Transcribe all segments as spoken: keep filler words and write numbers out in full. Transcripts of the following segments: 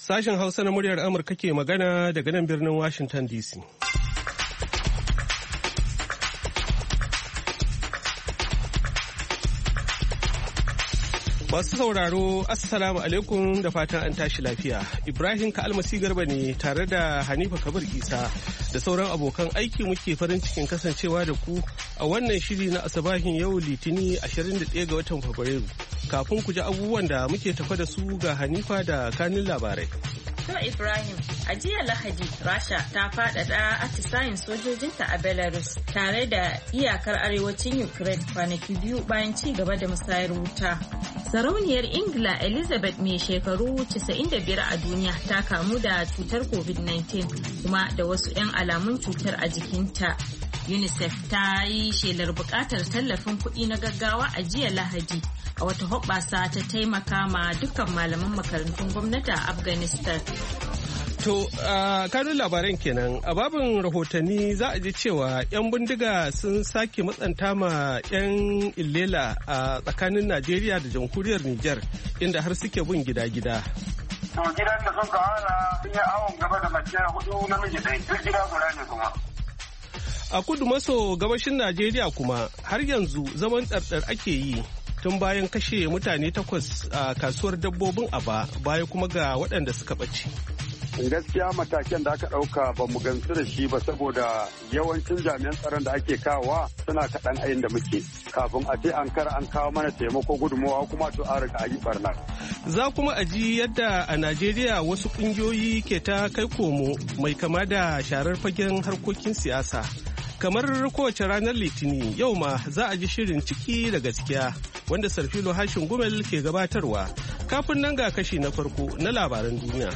Sashen Hausa na muryar Amurka ke magana daga nan birnin Washington D C. Masu sauraro, Assalamu alaikum da fatan an tashi lafiya. Ibrahim Ka'almasi Garba ne tare da Hanifa Kabir Isa da sauran abokan aiki muke farin cikin kasancewa da ku a wannan shiri na asabahin yau Litini ashirin da ɗaya ga watan Fabrairu. Kafin ku ji abubuwan da muke tafa da su ga Hanifa da kanin labarai. To Ibrahim, a jiya Lahadi, Rasha ta faɗaɗa atisayen sojojinta a Belarus tare da iyakar arewacin Ukraine kwanaki biyu bayan ci gaba da musayar wuta. Sarauniyar Ingila Elizabeth mai shekaru casa'in da biyar a duniya ta kamu da cutar covid nineteen kuma da wasu 'yan alamun cutar a jikinta. UNICEF ta yi shelar buƙatar tallafin kuɗi na gaggawa a jiya Lahadi a wata hoɓɓasa ta taimaka ma dukkan malaman makarantun gwamnati a Afghanistan. To, uh, kanun labaran kenan a babin rahotanni za a ji cewa 'yan bindiga sun sake matsanta ma 'yan illela a tsakanin Najeriya da jamhuriyar Nijar inda har suke bin gida-gida. To gidan da sun kawara sun yi awon gaba da mace hudu namiji ɗaya duk gida guda ne kuma. A kudu maso gabashin Najeriya kuma har yanzu zaman ɗarɗar ake yi tun bayan kashe mutane takwas a kasuwar dabbobin Aba baya kuma ga waɗanda suka ɓace. Gaskiya mataken da aka ɗauka ba mu gamsu da shi ba saboda yawancin jami'an tsaron da ake kawowa suna kaɗan ayin da muke kafin a ce an kara an kawo mana taimako gudunmawa kuma to an riga a yi barna. Za kuma a ji yadda a Najeriya wasu ƙungiyoyi ke ta kai komo mai kama da sharar fagen harkokin siyasa. Kamar kowace ranar Litini yau ma za a ji shirin ciki da gaskiya wanda Sarfilo Hashin Gumel ke gabatarwa. Kafin nan ga kashi na farko na labaran duniya.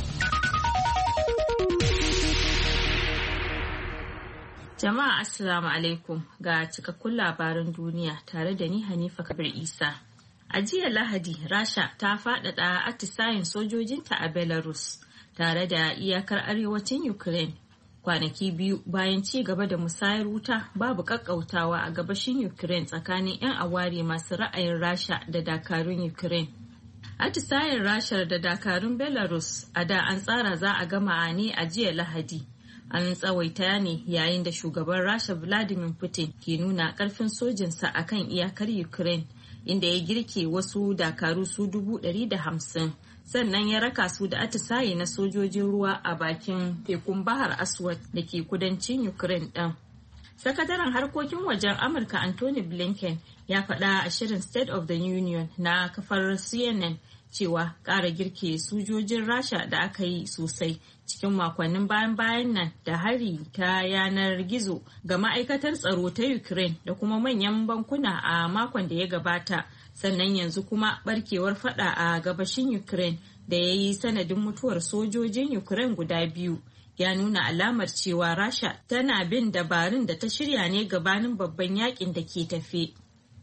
Jama'a Assalamu alaikum ga cikakkun labaran duniya tare da ni Hanifa Kabir Isa. A jiya Lahadi, Rasha ta faɗaɗa atisayen sojojinta a Belarus tare da iyakar arewacin Ukraine. Kwanaki biyu bayan ci gaba da musayar wuta babu kakkautawa a gabashin Ukraine tsakanin 'yan aware masu ra'ayin Rasha da dakarun Ukraine. Atisayen Rasha da dakarun Belarus a da an tsara za a gama ne a jiya Lahadi. An tsawaita ne yayin da shugaban Rasha Vladimir Putin ke nuna karfin sojinsa a kan iyakar Ukraine, inda ya girke wasu dakaru su dubu ɗari da hamsin, sannan ya raka su da atisaye na sojojin ruwa a bakin tekun Bahar Aswad da ke kudancin Ukraine ɗin. Sakataren harkokin wajen Amurka Anthony Blinken ya faɗa a shirin State of the Union na kafar C N N cewa ƙara girke sojojin Rasha da aka yi sosai cikin makonnin bayan-bayan nan da hari ta yanar gizo ga ma'aikatar tsaro ta Ukraine da kuma manyan bankuna a makon da ya gabata, sannan yanzu kuma barkewar fada a gabashin Ukraine da ya yi sanadin mutuwar sojojin Ukraine guda biyu ya nuna alamar cewa Rasha tana bin dabarun da ta shirya ne gabanin babban yakin da ke tafe.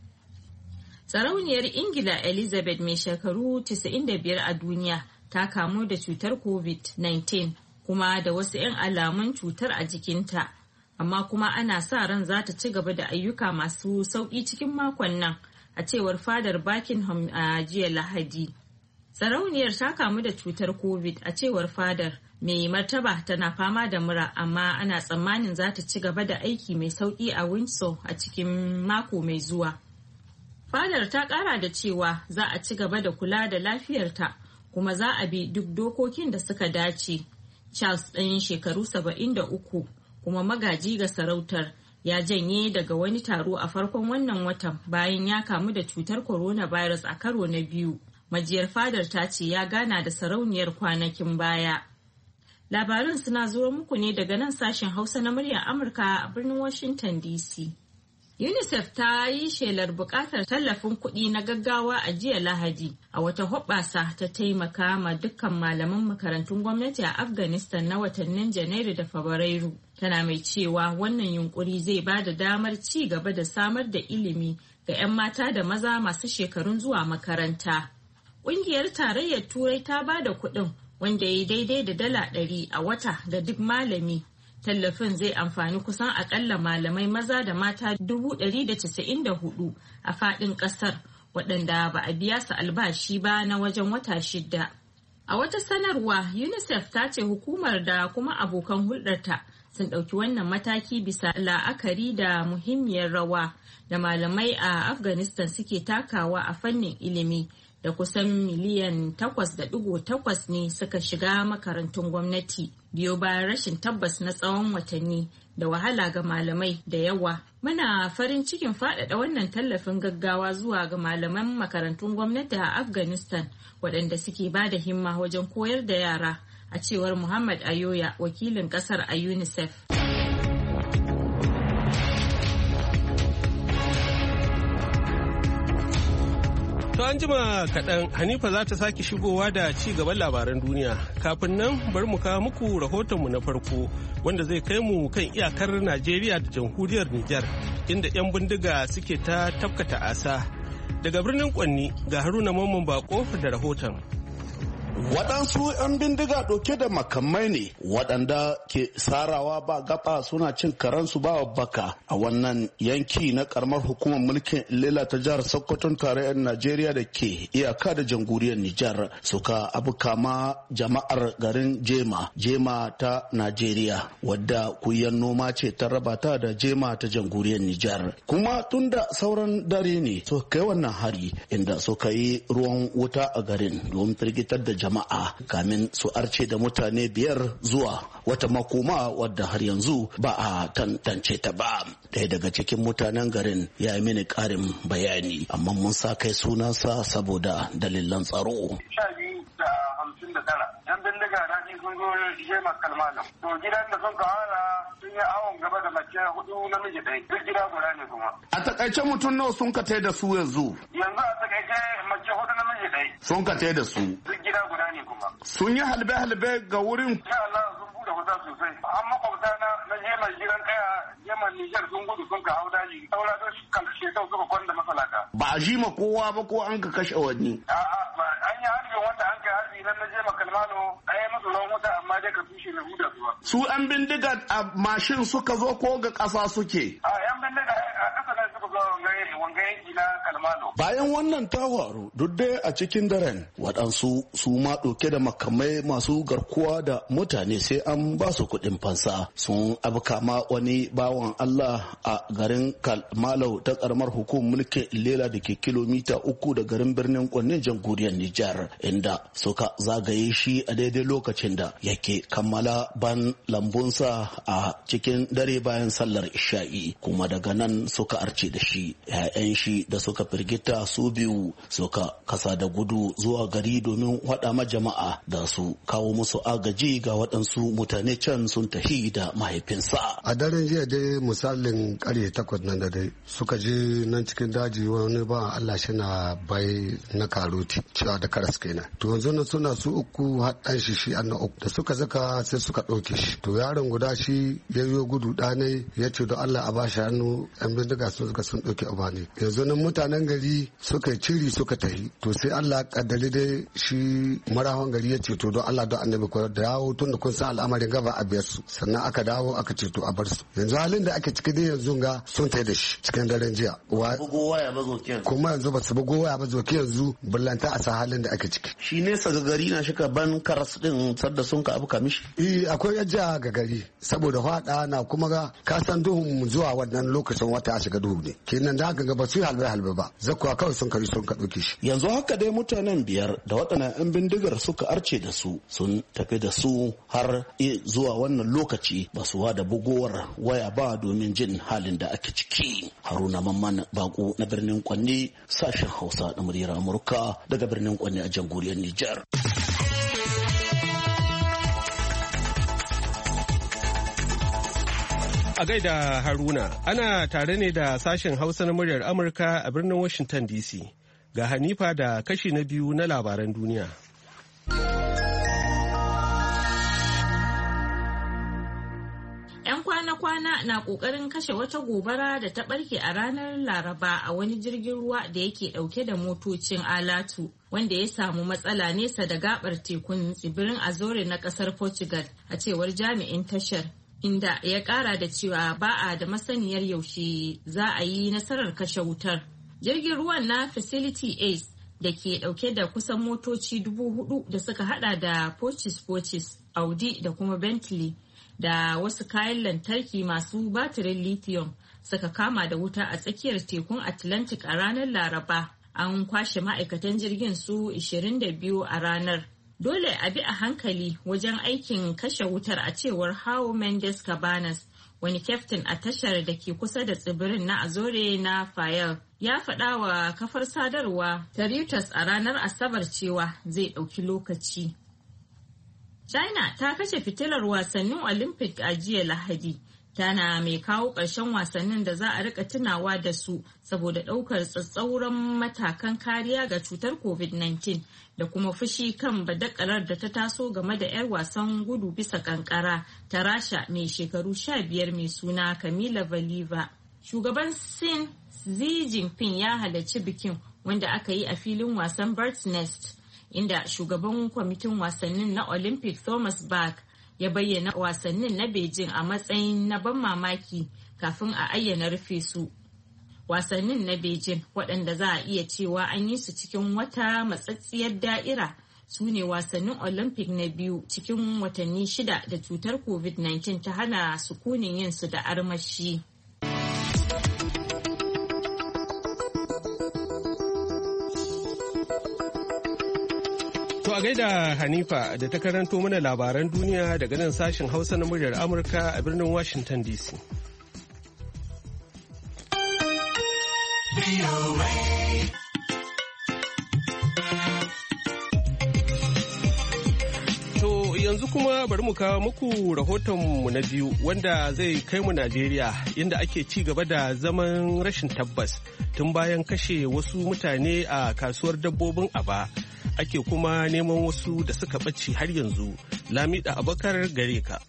Sarauniyar Ingila Elizabeth mai shekaru casa'in da biyar a duniya ta kamu da cutar covid nineteen kuma da wasu 'yan alamun cutar a jikinta, amma kuma ana sa ran za ta ci gaba da ayyuka masu sauƙi cikin makon nan, a cewar fadar Buckingham a jiya Lahadi. Sarauniyar ta kamu da cutar covid a cewar fadar. Mai martaba tana fama da mura, amma ana tsammanin za ta ci gaba da aiki mai sauƙi a Windsor a cikin mako mai zuwa. Fadar ta ƙara da cewa za a ci gaba da kula da lafiyarta kuma za a bi duk dokokin da suka dace. Charles ɗan shekaru saba'in da uku kuma magaji ga sarautar ya janye daga wani taro a farkon wannan watan bayan ya kamu da cutar coronavirus a karo na biyu. Majiyar fadar ta ce ya gana da sarauniyar kwanakin baya. Labarin suna zuwa muku ne daga nan sashen Hausa na muryar Amurka a birnin Washington D C. UNICEF ta yi shelar buƙatar tallafin kuɗi na gaggawa a jiya Lahadi a wata hoɓɓasa ta taimaka ma dukkan malaman makarantun gwamnati a Afghanistan na watannin Janairu da Fabrairu. Tana mai cewa wannan yunkuri zai ba da damar ci gaba da samar da ilimi ga 'yan mata da maza masu shekarun zuwa makaranta. Ƙungiyar Tarayyar Turai ta ba da kuɗin wanda ya yi daidai da dala ɗari a wata ga duk malami. Tallafin zai amfani kusan akalla malamai maza da mata dubu ɗari da casa'in da hudu a faɗin ƙasar waɗanda ba a biya su albashi ba na wajen wata shida. A wata sanarwa, UNICEF ta ce hukumar da kuma abokan hulɗarta sun ɗauki wannan mataki bisa la'akari da muhimmiyar rawa da malamai a Afghanistan suke takawa a fannin ilimi, da kusan miliyan takwas da ɗigo takwas ne suka shiga makarantun gwamnati biyo bayan rashin tabbas na tsawon watanni da wahala ga malamai da yawa. Muna farin cikin faɗaɗa wannan tallafin gaggawa zuwa ga malaman makarantun gwamnati a Afghanistan waɗanda suke ba da himma wajen koyar da yara, a cewar Muhammad Ayoya, wakilin ƙasar a UNICEF. To an jima kaɗan Hanifa za ta sake shigowa da ci gaban labaran duniya. Kafin nan bari mu kawo muku rahotonmu na farko wanda zai kai mu kan iyakar Najeriya da jamhuriyar Nijar inda 'yan bindiga suke ta tafkata asa. Daga birnin Kwanni ga Haruna Mamman Bako da rahoton. Waɗansu 'yan bindiga ɗauke da makamai ne waɗanda ke sarawa ba gaba suna cin karansu ba baka a wannan yanki na karamar hukumar mulkin Ilela ta jihar Sokoton tarayyar Najeriya da ke iyaka da jamhuriyar Nijar suka abuka ma jama'ar garin Jema, Jema ta Najeriya wadda kuyan noma ce ta raba ta da Jema ta jamhuriyar Nijar. Kuma tun da sauran dare ne suka kai wannan hari inda suka yi ruwan wuta a garin domin firgitar da jama'a kamin su arce da mutane biyar zuwa wata makoma wadda har yanzu ba a tantance ta ba. Ɗaya daga cikin mutanen garin ya yi mini ƙarin bayani, amma mun sa kai sunansa saboda dalilan tsaro. Sha biyu da hamsin da tara. Yan bindiga daɗi sun zo Jema Kalmalo. To gidan da sun kawara sun yi awon gaba da mace hudu namiji ɗaya. Duk gida guda ne kuma. A takaice mutum nawa sun ka da su yanzu? Yanzu a takaice mace hudu namiji ɗaya. Sun ka da su? Duk gida guda ne kuma. Sun yi halbe-halbe ga wurin? Insha Allah sun buɗe wuta sosai. An makwabta na na Jema gidan kaya Jema Nijar sun gudu sun ka hau daji. Saura sun kan shekau suka kwanda masalata. Ba a ji ma kowa ba ko an ka kashe wani? A'a ba an yi harbin wanda an kai harbi nan na Jema Kalmalo an yi musu ruwan wuta amma dai ka tushe mai huda zuwa. Su an bindiga a mashin suka zo ko ga ƙasa suke? A yan bindiga a ƙasa ne suka zo wanga yanki na Kalmalo. Bayan wannan ta faru duk dai a cikin daren waɗansu su ma ɗauke da makamai masu garkuwa da mutane sai an ba su kuɗin fansa sun abuka ma wani bawan Allah a garin Kalmalau ta ƙaramar hukumar mulkin Ilela da ke kilomita uku da garin birnin Kwannin jamhuriyar Nijar, inda suka zagaye shi a daidai lokacin da yake kammala ban lambunsa a cikin dare bayan sallar isha'i, kuma daga nan suka arce da shi. 'Ya'yan shi da suka firgita su biyu suka kasa da gudu zuwa gari domin waɗa ma jama'a da su kawo musu agaji ga waɗansu mutane can sun tafi da mahaifinsa. A daren jiya dai misalin ƙarfe takwas nan da dai suka je nan cikin daji wani ba Allah shi na bai na karoti cewa da karas kenan. To yanzu na suna su uku haɗan shi shi an na uku da suka zaka sai suka ɗauke shi. To yaron guda shi ya yi gudu ɗanai ya ce don Allah a ba shi hannu yan bindiga sun suka sun ɗauke uba ne. Yanzu nan mutanen gari suka yi ciri suka tafi. To sai Allah kaddali dai shi marahon gari ya ce to don Allah don annabi ko da yawo tun da kun san al'amarin gaba a biyar su sannan aka dawo aka ce to a bar su. Yanzu halin da ake ciki dai yanzu ga sun tai da shi cikin daren jiya. Bugo waya ba zoke yanzu. Kuma yanzu ba su bugo waya ba zoke yanzu bullanta a sa halin da ake ciki. Shi ne sa gari na shika ban karas din sadda sun ka abuka mishi. Eh akwai yajja ga gari saboda fada na kuma ga ka san duhun zuwa wannan lokacin wata a shiga duhu ne. Kenan da haka ga ba su halbe halbe ba. Zakwa kawai sun kari sun ka dauke shi. Yanzu haka dai mutanen biyar da waɗannan 'yan bindigar suka arce da su sun tafi da su har zuwa wannan lokaci ba su da bugowar waya ba domin jin halin da ake ciki. Haruna Mamman Bako na birnin Kwanne, sashen Hausa na muryar Amurka daga birnin Kwanne a jamhuriyar Nijar. A gaida Haruna, ana tare ne da sashen Hausa na muryar Amurka a birnin Washington D C. Ga Hanifa da kashi na biyu na labaran duniya. 'Yan kwana-kwana na ƙoƙarin kashe wata gobara da ta ɓarke a ranar Laraba a wani jirgin ruwa da yake ɗauke da motocin alatu, wanda ya samu matsala nesa da gabar tekun tsibirin Azore na ƙasar Portugal, a cewar jami'in tashar, inda ya ƙara da cewa ba a da masaniyar yaushe za a yi nasarar kashe wutar. Jirgin ruwan na Facility Ace da ke dauke da kusan motoci dubu hudu da suka hada da Porsche Porsches, Audi da kuma Bentley da wasu kayan lantarki masu batirin lithium suka kama da wuta a tsakiyar tekun Atlantic a ranar Laraba. An kwashe ma'aikatan jirgin su ishirin da biyu a ranar. Dole a bi a hankali wajen aikin kashe wutar, a cewar Hao Mendes Cabanas, wani kyaftin a tashar da ke kusa da tsibirin na Azore na Fayel. Ya faɗa wa kafar sadarwa ta Reuters a ranar Asabar cewa zai ɗauki lokaci. China ta kashe fitilar wasannin Olympic a jiya Lahadi. Tana mai kawo ƙarshen wasannin da za a rika tunawa da su saboda ɗaukar tsatsauran matakan kariya ga cutar covid nineteen da kuma fushi kan badakalar da ta taso game da 'yar wasan gudu bisa kankara ta Rasha mai shekaru sha biyar mai suna Kamila Valieva. Shugaban Sin Xi Jinping ya halarci bikin, wanda aka yi a filin wasan Bird's Nest, inda shugaban kwamitin wasannin na Olympic Thomas Bach ya bayyana wasannin na Beijing a matsayin na ban mamaki kafin a ayyana rufe su. Wasannin na Beijing, waɗanda za a iya cewa an yi su cikin wata matsatsiyar da'ira, su ne wasannin Olympic na biyu cikin watanni shida da cutar covid nineteen ta hana sukunin yin su da armashi. To a gaida Hanifa da ta karanto mana labaran duniya daga nan sashen Hausa na muryar Amurka a birnin Washington D C. To yanzu kuma bari mu kawo muku rahotonmu na biyu, wanda zai kai mu Najeriya, inda ake ci gaba da zaman rashin tabbas tun bayan kashe wasu mutane a kasuwar dabbobin Aba. Ake kuma neman wasu da suka ɓace har yanzu. Lamida Abubakar gare ka.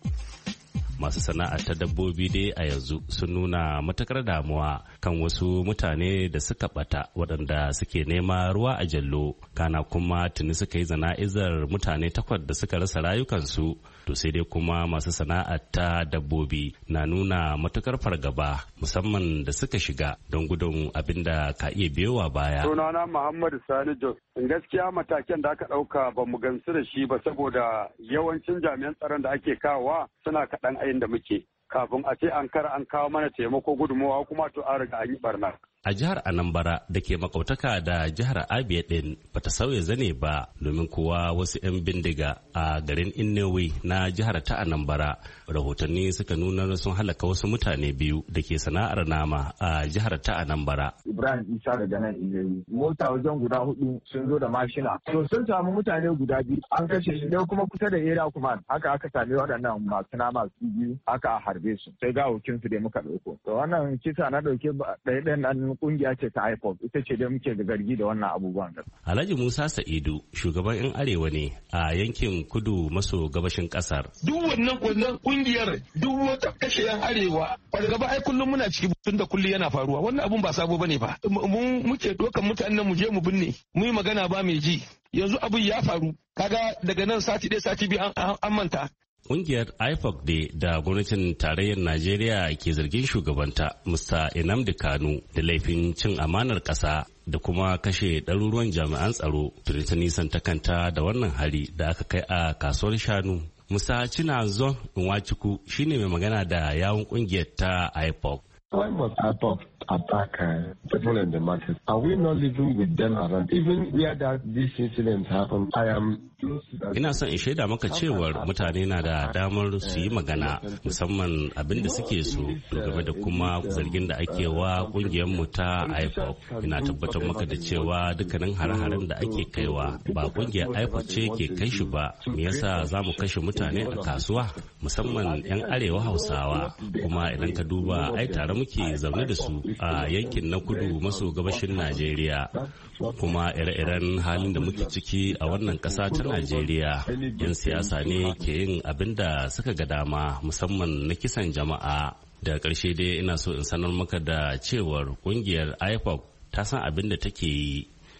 Masu sana'ar ta dabbobi dai a yanzu sun nuna matakar damuwa kan wasu mutane da suka bata waɗanda suke nema ruwa a jallo, kana kuma tuni suka yi zana'izar mutane takwas da suka rasa rayukansu. To sai dai kuma masu sana'ar ta dabbobi na nuna matukar fargaba, musamman da suka shiga don gudun abin da ka iya biyowa baya. Sunana Muhammadu Sani Jos. Gaskiya mataken da aka ɗauka ba mu gamsu da shi ba, saboda yawancin jami'an tsaron da ake kawowa suna kaɗan ayin da muke. Kafin a ce an kara an kawo mana taimako gudunmawa kuma to an riga an yi barna. A jihar Anambra da ke makautaka da jihar Abia din bata sauya zane ba, domin kuwa wasu 'yan bindiga a garin Innewi na jihar ta Anambra rahotanni suka nuna sun halaka wasu mutane biyu da ke sana'ar nama a jihar ta Anambra. Ibrahim Isa daga nan Innewi, mota wajen guda hudu sun zo da mashina. To sun samu mutane guda biyu an kashe shi, dai kuma kusa da Area Command haka aka sami waɗannan masu nama su biyu aka harbe su, sai gawokin su dai muka ɗauko. To wannan kisa na ɗauke ɗaya ɗayan nan kungiya ce ta I P O B, ita ce da muke da zargi da wannan abubuwan. Alhaji Musa Sa'idu shugaban 'yan arewa ne a yankin kudu maso gabashin kasar. Duk wannan wannan kungiyar duk wata kashe 'yan arewa fargaba ai kullum muna ciki, tun da kullum yana faruwa. Wannan abun ba sabo bane ba. Mun muke dokan mutanen mu je mu binne, mu yi magana ba mai ji. Yanzu abun ya faru, kaga daga nan sati ɗaya sati biyu an manta. Ƙungiyar I P O B da gwamnatin tarayyar Najeriya ke zargin shugabanta Mister Nnamdi Kanu da laifin cin amanar ƙasa da kuma kashe ɗaruruwan jami'an tsaro, tuni ta nisan ta kanta da wannan hari da aka kai a kasuwar shanu. Musa Chinazon Nwachukwu shine mai magana da yawun ƙungiyar ta I P O B. Why must I P O B attack uh, people in the market? Are we not living with them around? Even where that these incidents happen, I am. Ina son in shaida maka cewar mutane na da damar su yi magana, musamman abin da suke so game da kuma zargin da ake wa kungiyar mu ta I P O B. Ina tabbatar maka da cewa dukkanin hare-haren da ake kaiwa ba kungiyar I P O B ce ke kai shi ba. Me yasa za mu kashe mutane a kasuwa, musamman 'yan arewa Hausawa? Kuma idan ka duba ai tare muke zaune da su a yankin na kudu maso gabashin Najeriya, kuma ire-iren halin da muke ciki a wannan ƙasa ta Najeriya, 'yan siyasa ne ke yin abin da suka ga dama, musamman na kisan jama'a. Da ƙarshe dai ina so in sanar maka da cewar ƙungiyar I P O B ta san abin da take yi.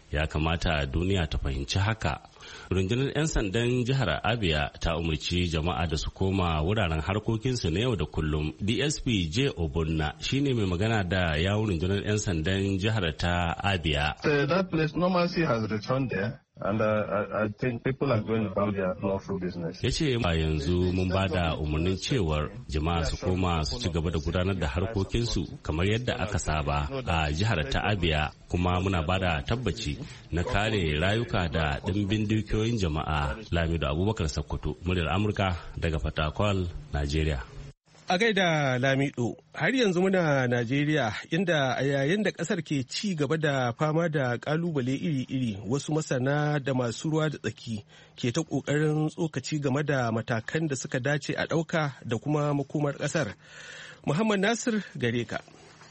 ya kamata duniya ta fahimci haka. Rundunar 'yan sandan jihar Abia ta umarci jama'a da su koma wuraren harkokinsu na yau da kullum. D S P J Obunna shine mai magana da yawun rundunar 'yan sandan jihar ta Abia. So that place normalcy has returned there. And uh, I think people are going about their lawful business. Ya ce a yanzu mun ba da umarnin cewar jama'a su koma su ci gaba da gudanar da harkokinsu kamar yadda aka saba a jihar ta Abia, kuma muna ba da tabbaci na kare rayuka da ɗimbin dukiyoyin jama'a. Lamido Abubakar Sokoto, muryar Amurka daga Fatakwal, Najeriya. A gaida Lamido, har yanzu muna Najeriya inda a yayin da kasar ke ci gaba da fama da kalubale iri-iri, wasu masana da masu ruwa da tsaki ke ta kokarin tsokaci game da matakan da suka dace a ɗauka da kuma makomar kasar. Muhammad Nasir gare ka.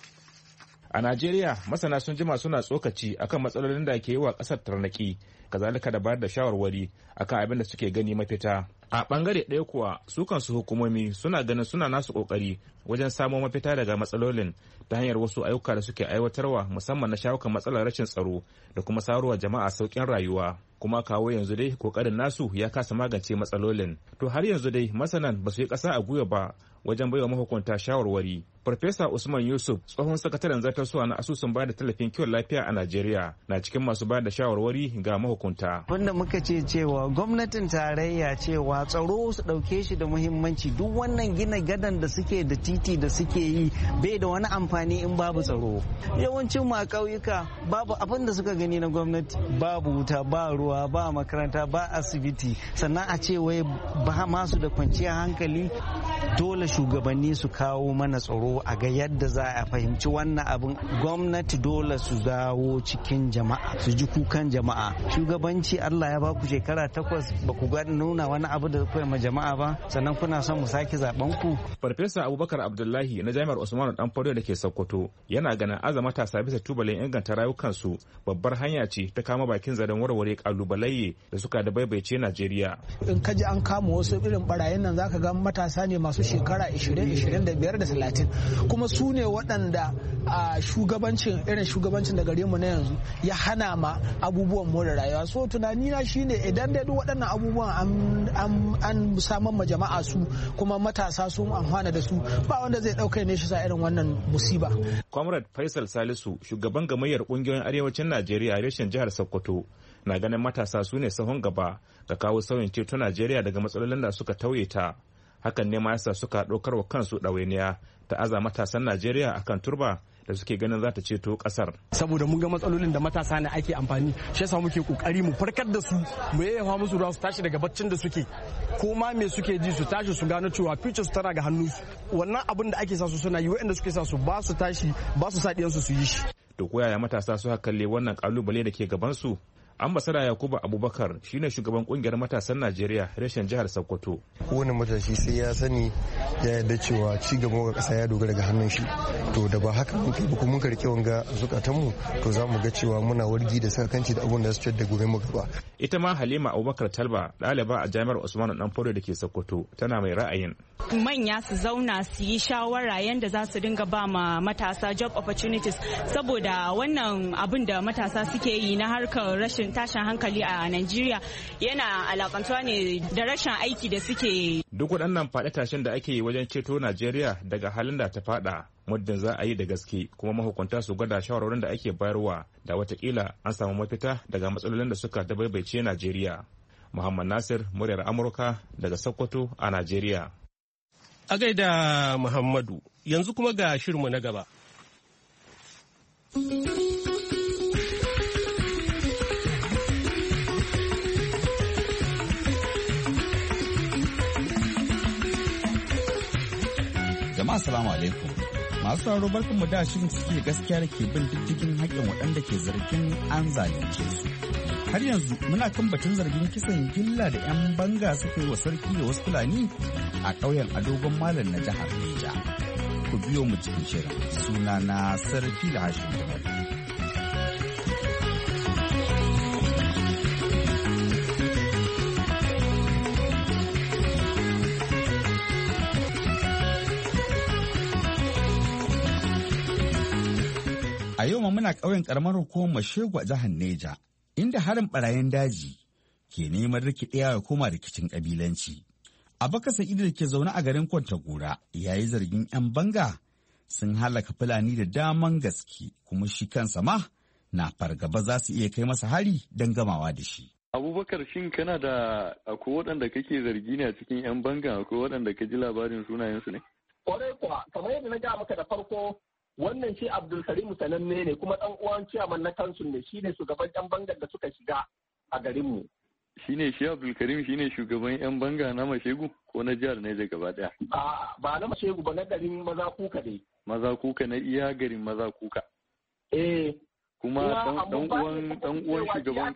A Najeriya, masana sun jima suna tsokaci akan matsalolin da ke yi wa kasar tarnaki, kazalika da bayar da shawarwari akan abin da suke gani mafita. A bangare ɗaya kuwa su kansu hukumomi suna ganin suna nasu kokari wajen samo mafita daga matsalolin ta hanyar wasu ayyuka da suke aiwatarwa, musamman na shawo kan matsalar rashin tsaro da kuma saruwa jama'a sauƙin rayuwa. Kuma kawo yanzu dai kokarin nasu ya kasa magance matsalolin. To har yanzu dai masanan ba su yi ƙasa a gwiwa ba wajen baiwa mahukunta shawarwari. Farfesa Usman Yusuf, tsohon sakataren zartarsuwa na asusun bada tallafin kiwon lafiya a Najeriya, na cikin masu bada shawarwari ga mahukunta. Wanda muka ce cewa gwamnatin tarayya cewa tsaro su ɗauke shi da muhimmanci, duk wannan gina gadan da suke da titi da suke yi bai da wani amfani in babu tsaro. Yawancin ma ƙauyuka babu abin da suka gani na gwamnati, babu wuta, ba ruwa, ba makaranta, ba asibiti, sannan a ce wai ba masu da kwanciyar hankali. Dole shugabanni su kawo mana tsaro a ga yadda za a fahimci wannan abin. Gwamnati dole su dawo cikin jama'a, su ji kukan jama'a. Shugabanci Allah ya baku shekara takwas ba ku ga nuna wani abu da kuka ma jama'a ba, sannan kuna son mu sake zaben ku. Farfesa Abubakar Abdullahi na Jami'ar Usmanu Danfodiyo da ke Sokoto yana ganin aza matasa bisa tubalin inganta rayukansu babbar hanya ce ta kama bakin zaren warware kalubalaye da suka da baibaice Najeriya. In ka ji an kama wasu irin barayin nan zaka ga matasa ne masu shekara ishirin, ishirin da biyar da talatin, kuma su ne waɗanda a shugabancin irin shugabancin da gare mu na yanzu ya hana ma abubuwan more rayuwa. So tunani na shine idan da duk waɗannan abubuwan an saman ma jama'a su kuma matasa sun amfana da su, ba wanda zai ɗauka ne shi sa irin wannan musiba. Comrade Faisal Salisu, shugaban gamayyar ƙungiyoyin arewacin Najeriya reshen jihar Sokoto, na ganin matasa su ne sahun gaba ga kawo sauyin ceto Najeriya daga matsalolin da suka tauye ta. Hakan ne ma yasa suka ɗaukar wa kansu ɗawainiya ta aza matasan Najeriya akan turba da suke ganin za ta ceto kasar. Saboda mun ga matsalolin da matasa ne ake amfani, shi yasa muke kokari mu farkar da su, mu yayyafa musu ruwa su tashi daga baccin da suke, ko ma me suke ji su tashi su gano cewa future su tana ga hannu su. Wannan abin da ake sa su suna yi, waɗanda suke sa su ba su tashi ba su sa diyansu su yi shi. To ko yaya matasa su kalle wannan kalubale da ke gaban su? Ambasada Yakubu Abubakar shine shugaban kungiyar matasan Najeriya reshen jihar Sokoto. Kowane matashi sai ya sani ya yarda cewa ci gaban ga kasa ya dogara ga hannun shi. To da ba haka mun kai ba kuma mun karke wanga zukatanmu, to za mu ga cewa muna wargi da sakanci da abun da su da gobe mu gaba. Ita ma Halima Abubakar Talba, ɗaliba a Jami'ar Usmanu Danfodiyo da ke Sokoto, tana mai ra'ayin manya su zauna su yi shawara yanda za su dinga ba ma matasa job opportunities, saboda wannan abin da matasa suke yi na harkar rashin tashin hankali a Najeriya yana alakantuwa ne da rashin aiki da suke. Duk waɗannan faɗi tashin da ake yi wajen ceto Najeriya daga halin da ta faɗa, muddin za a yi da gaske kuma mahukunta su gwada shawarwarin da ake bayarwa, da watakila an samu mafita daga matsalolin da suka dabaibaice Najeriya. Muhammad Nasir, muryar Amurka daga Sokoto a Najeriya. A gaida Muhammadu, yanzu kuma ga shirinmu na gaba. Jama'a salamu alaikum. Masu sauraro barkanmu da shirin ciki gaskiya da ke bin diddigin haƙƙin waɗanda ke zargin an zalunce su. Har yanzu muna kan batun zargin kisan gilla da 'yan banga suka yi wa sarki da wasu Fulani a ƙauyen Adogon Malam na jihar Neja. Ku biyo mu cikin shirin, suna na Sarki da Hashim da A yau ma muna ƙauyen ƙaramar hukumar Mashegu a jihar Neja, inda harin ɓarayin daji ke neman rikidewa ya koma rikicin ƙabilanci. Abubakar Sa'idu da ke zaune a garin Kwantagora ya yi zargin 'yan banga sun halaka Fulani da daman gaske, kuma shi kansa ma na fargaba za su iya kai masa hari don gamawa da shi. Abubakar, shin kana da akwai waɗanda kake zargi ne a cikin 'yan banga, akwai waɗanda ka ji labarin sunayensu ne? Kwarai kuwa, kamar yadda na ga maka da farko, wannan shi Abdulkarim sananne ne kuma ɗan uwan ciyaman na kansul ne, shi ne shugaban 'yan bangar da suka shiga a garinmu. Shi ne shi Abdulkarim shi ne shugaban 'yan banga na Mashegu ko na jihar Neja gaba ɗaya? A ba na Mashegu ba, na garin Maza Kuka dai. Maza Kuka, na iya garin Maza Kuka. Eh. Kuma dan uwan dan uwan shugaban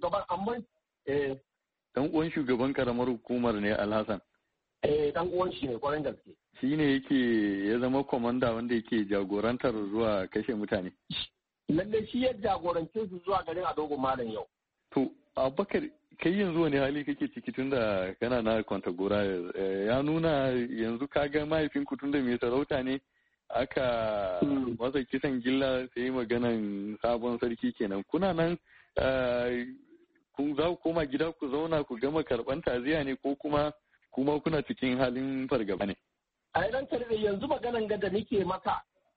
eh dan uwan shugaban karamar hukumar ne Alhassan. Eh dan uwan shi ne kwarin gaske. Shi ne yake ya zama komanda wanda yake jagorantar zuwa kashe mutane. Lalle shi ya jagorance su zuwa garin Adogon Malam yau. To Abubakar, kai yanzu wani hali kake ciki tunda kana na Kwantagora, ya nuna yanzu kaga mahaifinku tunda mai sarauta ne aka masa kisan gilla sai maganan sabon sarki kenan. Kuna nan kun za ku koma gida ku zauna ku gama karban taziya ne ko kuma kuma kuna cikin halin fargaba ne? A idan tare da yanzu maganan ga da nake maka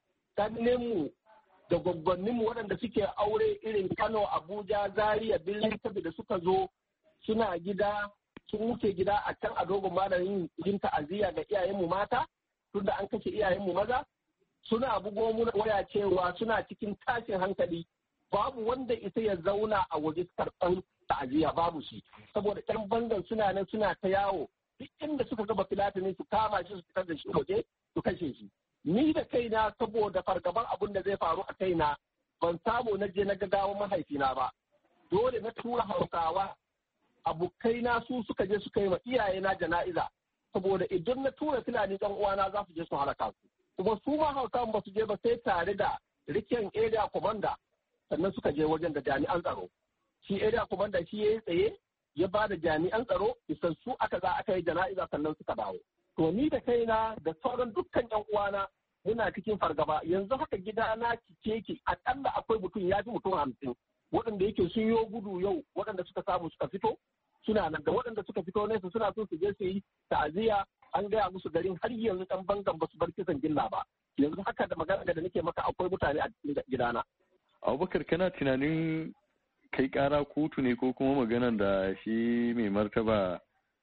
mu da gwaggwanninmu waɗanda suke aure irin Kano, Abuja, Zaria, Birnin Kebbi da suka zo suna gida sun wuce gida a can a dogon malamin yin ta'aziyya ga iyayenmu mata tunda an kashe iyayenmu maza. Suna bugo mu waya cewa suna cikin tashin hankali, babu wanda isa ya zauna a waje karɓar ta'aziyya, babu shi saboda ƴan bangan suna nan suna ta yawo duk inda suka gaba filatini su kama shi su fitar da shi waje su kashe shi. Ni da kaina saboda fargaban abin da zai faru a kaina ban samu na je na gagawa mahaifina ba, dole na tura hausawa abokaina su suka je suka yi ma iyayena jana'iza saboda idan na tura Fulani ɗan uwana za su je su halaka su. Kuma su ma hausawan ba su je ba sai tare da riken area commander sannan suka je wajen da jami'an tsaro. Shi area commander shi ya yi tsaye ya ba da jami'an tsaro isassu aka za aka yi jana'iza sannan suka dawo. To ni da kaina da sauran dukkan yan uwana muna cikin fargaba, yanzu haka gida na cike ki akalla akwai mutum ya fi mutum hamsin waɗanda yake sun yo gudu yau, waɗanda suka samu suka fito suna nan da waɗanda suka fito nesa suna so su je su yi ta'aziyya. An gaya musu garin har yanzu ɗan bangan ba su bar kisan gilla ba. Yanzu haka da magana da nake maka akwai mutane a cikin gidana. Abubakar, kana tunanin kai ƙara kotu ne ko kuma maganar da shi mai martaba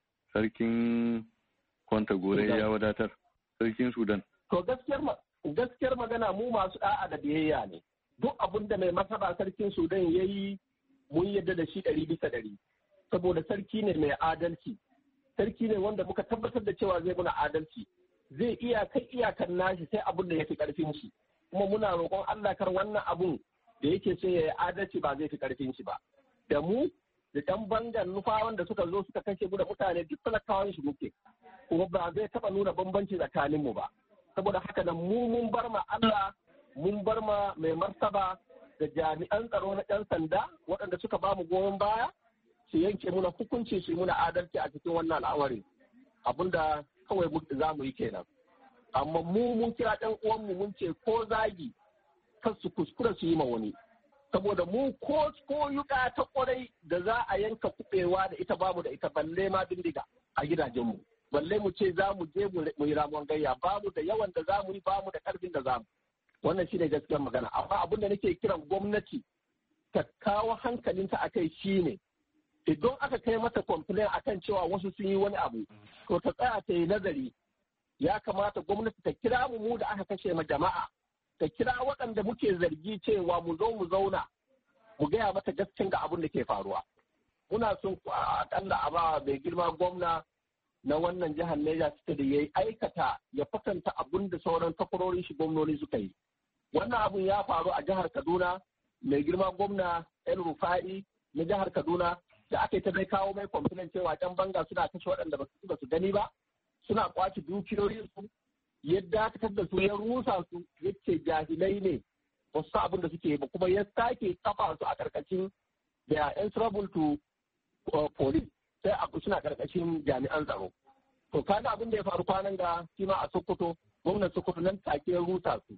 sarkin Kwantagora ya wadatar, sarkin Sudan? To gaskiyar magana mu masu da'a da biyayya ne. Duk abin da mai martaba sarkin Sudan ya yi mun yadda da shi ɗari bisa ɗari. Saboda sarki ne mai adalci. Sarki ne wanda muka tabbatar da cewa zai muna adalci. Zai iya kai iyakar nashi sai abin da ya fi ƙarfin shi. Kuma muna roƙon Allah kar wannan abun da yake so ya yi adalci ba zai fi ƙarfin shi ba. Da mu da ɗan bangan nufawan da suka zo suka kashe mu da mutane duk talakawan shi muke. Kuma ba zai taɓa nuna bambanci tsakaninmu ba. Saboda haka nan mu mun bar ma Allah, mun bar ma mai martaba da jami'an tsaro na ɗan sanda waɗanda suka ba mu goyon baya su yanke muna hukunci su muna adalci a cikin wannan al'amari. Abinda kawai za mu yi kenan. Amma mu mun kira ɗan uwanmu mun ce ko zagi kar su kuskura su yi ma wani. Saboda mu ko ko yuka ta kwarai da za a yanka kuɓewa da ita bamu da ita balle ma bindiga a gidajenmu. Balle mu ce za mu je mu yi ramuwan gayya, bamu da yawan da za mu yi, bamu da ƙarfin da za mu. Wannan shine gaskiyar magana. Amma abin da nake kiran gwamnati ta kawo hankalinta a kai shine idan aka kai mata complain akan cewa wasu sun yi wani abu, to ta tsaya ta yi nazari. Ya kamata gwamnati ta kira mu mu da aka kashe ma jama'a, ta kira waɗanda muke zargi cewa mu zo mu zauna mu gaya mata gaskiyar ga abin da ke faruwa. Muna son akalla a ba mai girma gwamna na wannan jihar Niger State da ya yi aikata ya kwatanta abin da sauran takwarorin shi gwamnoni suka yi. Wannan abin ya faru a jihar Kaduna, mai girma gwamna El Rufai na jihar Kaduna da aka yi ta dai kawo mai kwamfinan cewa can banga suna kashe waɗanda ba su gani ba, suna kwace dukiyoyinsu, ya dakatar da su ya rusa su, ya ce jahilai ne ba su abin da suke ba, kuma ya sake kafa su a karkashin da answerable to police, sai abu suna karkashin jami'an tsaro. To kaga abin da ya faru kwanan ga shi ma a Sokoto, gwamnan Sokoto nan take ya rusa su.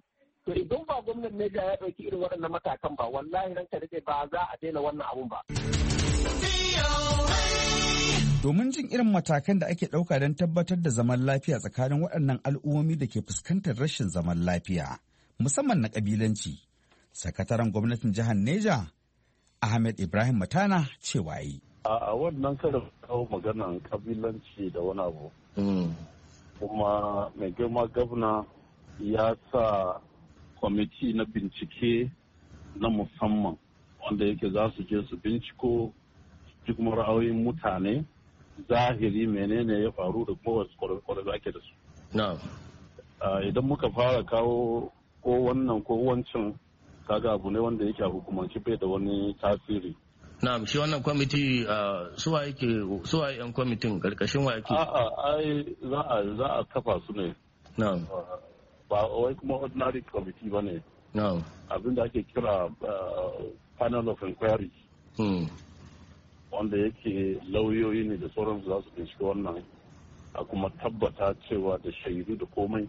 To idan ba gwamnan Neja ya ɗauki irin waɗannan matakan ba, wallahi ranka da ba za a daina wannan abun ba. Domin jin irin matakan da ake ɗauka don tabbatar da zaman lafiya tsakanin waɗannan al'ummomi da ke fuskantar rashin zaman lafiya, musamman na ƙabilanci, sakataren gwamnatin jihar Neja, Ahmed Ibrahim Matana cewa yi. A wannan kada kawo maganan ƙabilanci da wani abu. Kuma mai girma gwamna ya sa kwamiti na bincike na musamman wanda yake za su je su binciko duk ra'ayoyin mutane zahiri menene ya faru da kuma wasu kwarar ake da su. Idan muka fara kawo ko wannan ko wancan kaga abu ne wanda yake a hukumance bai da wani tasiri. Na'am, shi wannan kwamiti suwa yake suwa yan kwamitin karkashin wa yake? A'a, ai za a za a kafa su ne. Na'am. Ba wai kuma ordinary committee bane. Na'am. Abin da ake kira panel of inquiry. Hmm. Wanda yake lauyoyi ne da sauransu za su bincike wannan a kuma tabbata cewa da shaidu da komai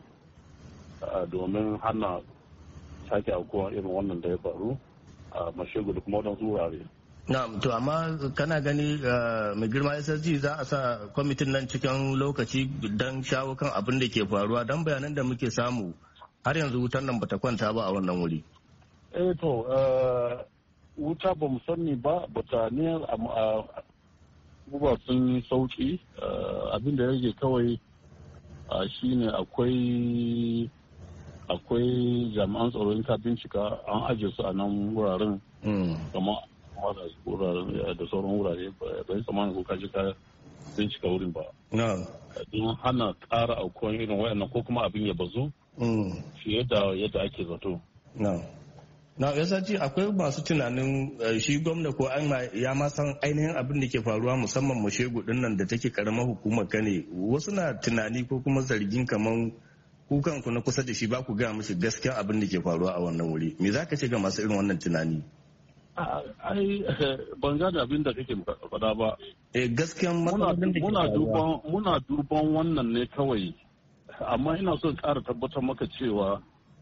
domin hana sake aukuwa irin wannan da ya faru a Mashegu da kuma wadansu wurare. Na'am, to amma kana gani mai girma S S G za a sa kwamitin nan cikin lokaci don shawo kan abin da ke faruwa don bayanan da muke samu har yanzu wutar nan bata kwanta ba a wannan wuri. Eh to wuta ba mu sani ba bata ne abubuwa sun sauki abin da yake kawai shine akwai akwai jami'an tsaro in ka bincika an ajiye su a nan wuraren kama da sauran wurare bai tsammanin ko kaji ka bincika wurin ba don hana ƙara aukuwan irin wayannan ko kuma abin ya bazu fiye da yadda ake zato. Na yasa ce akwai masu tunanin shi gwamna ko an ya ma san ainihin abin da ke faruwa musamman Mashegu din nan da take karamar hukumar Kane, wasu na tunani ko kuma zargin kaman kukan ku na kusa da shi ba ku ga mishi gaskiya abin da ke faruwa a wannan wuri. Me za ka ce ga masu irin wannan tunani? Ai ban gane abin da kake faɗa ba. Eh gaskiyan matsalolin da ke muna duban muna duban wannan ne kawai, amma ina son ƙara tabbatar maka cewa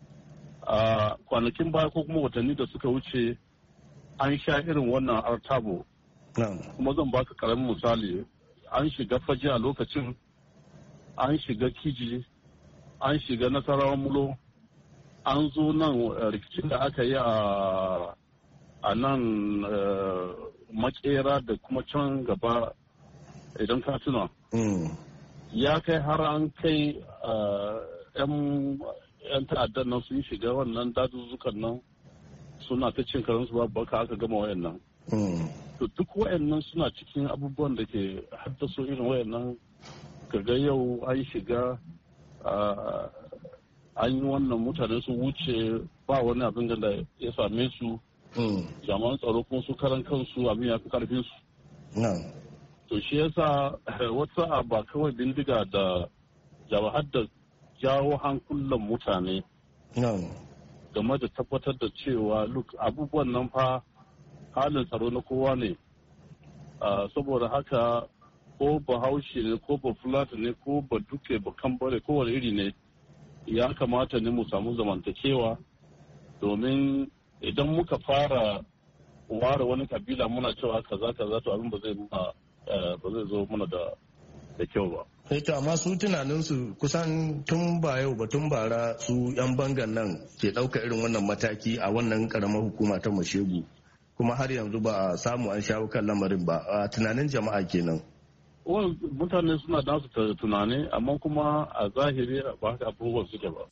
a kwanakin baya ko kuma watanni da suka wuce an sha irin wannan artabo. Kuma zan baka karamin misali, an shiga faji a lokacin, an shiga kiji, an shiga nasarawan mulo, an zo nan rikicin da aka yi a a nan makera da kuma can gaba idan ka tuna. Ya kai har an kai yan ta'addan nan sun shiga wannan dazuzzukan nan suna ta cin karansu babu baka aka gama wayannan. To duk wayannan suna cikin abubuwan da ke haddaso irin wayannan kaga yau an shiga an yi wannan mutane su wuce ba wani abin da ya same su. Jami'an tsaro kuma su karan kansu abin ya fi karfin su. To shi yasa wata ba kawai bindiga da jama'ar da jawo hankulan mutane game da tabbatar da cewa abubuwan nan fa halin tsaro na kowa ne. Saboda haka ko bahaushe ne ko ba fulata ne ko ba duke ba kambare kowane iri ne ya kamata ne mu samu zamantakewa, domin idan muka fara ware wani kabila muna cewa kaza kaza to abin ba zai ba zai zo mana da da kyau ba. Sai to amma su tunanin su kusan tun ba yau ba tun bara su yan bangan nan ke ɗauka irin wannan mataki a wannan karamar hukuma ta Mashegu, kuma har yanzu ba a samu an shawo kan lamarin ba a tunanin jama'a kenan. Wani mutane suna da su tunani amma kuma a zahiri ba haka abubuwan suke ba.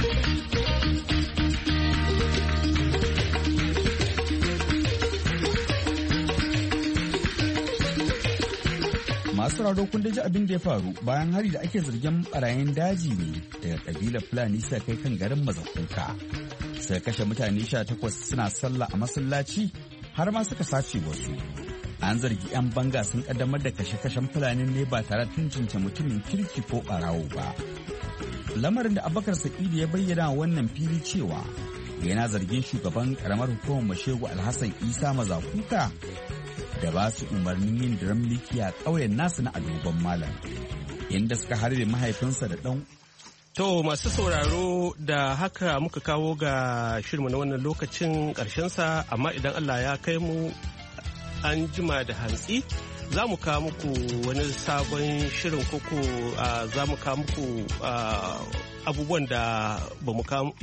Masu sauraro kun ji abin da ya faru bayan hari da ake zargin barayin daji ne daga kabilar Fulani suka kai kan garin Mazakuka. Sai kashe mutane sha takwas suna sallah a masallaci har ma suka sace wasu. An zargi 'yan banga sun kaddamar da kashe-kashen Fulani ne ba tare da tuntunce mutumin kirki ko barawo ba. Lamarin da Abubakar Sa'idu ya bayyana wannan fili cewa yana zargin shugaban karamar hukumar Mashegu Alhassan Isa Mazakuka da ba su umarnin yin diramliki a ƙauyen nasu na Adogon Malam, inda suka harbe mahaifinsa da ɗan To masu sauraro da haka muka kawo ga shirmu na wannan lokacin sa amma idan Allah ya kai mu an jima da hantsi za mu kawo muku wani sabon shirin koko za mu kawo muku abubuwan da ba mu kawo